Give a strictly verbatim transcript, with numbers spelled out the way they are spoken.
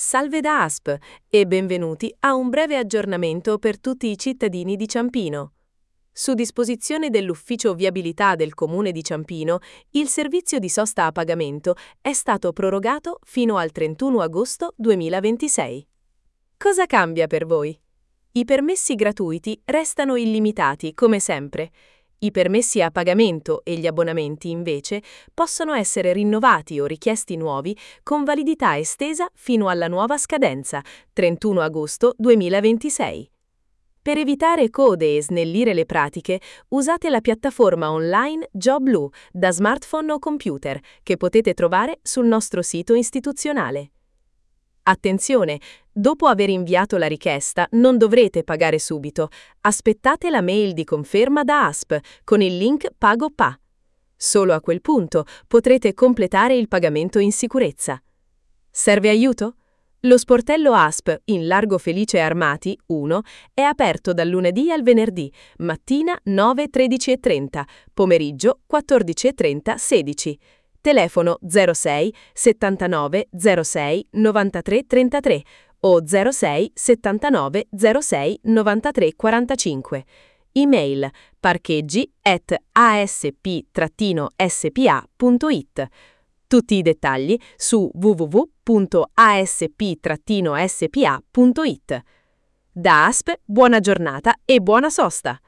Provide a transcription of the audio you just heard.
Salve da A S P e benvenuti a un breve aggiornamento per tutti i cittadini di Ciampino. Su disposizione dell'Ufficio Viabilità del Comune di Ciampino, il servizio di sosta a pagamento è stato prorogato fino al trentuno agosto duemilaventisei. Cosa cambia per voi? I permessi gratuiti restano illimitati, come sempre. I permessi a pagamento e gli abbonamenti, invece, possono essere rinnovati o richiesti nuovi con validità estesa fino alla nuova scadenza, trentuno agosto duemilaventisei. Per evitare code e snellire le pratiche, usate la piattaforma online JobLu da smartphone o computer, che potete trovare sul nostro sito istituzionale. Attenzione! Dopo aver inviato la richiesta, non dovrete pagare subito. Aspettate la mail di conferma da A S P con il link Pago P A. Solo a quel punto potrete completare il pagamento in sicurezza. Serve aiuto? Lo sportello A S P in Largo Felice Armati uno è aperto dal lunedì al venerdì, mattina nove tredici e trenta, pomeriggio quattordici e trenta sedici. Telefono zero sei settantanove zero sei novantatré trentatré o zero sei settantanove zero sei novantatré quarantacinque. Email parcheggi at asp spa punto it. Tutti i dettagli su w w w punto asp spa punto it. Da A S P, buona giornata e buona sosta!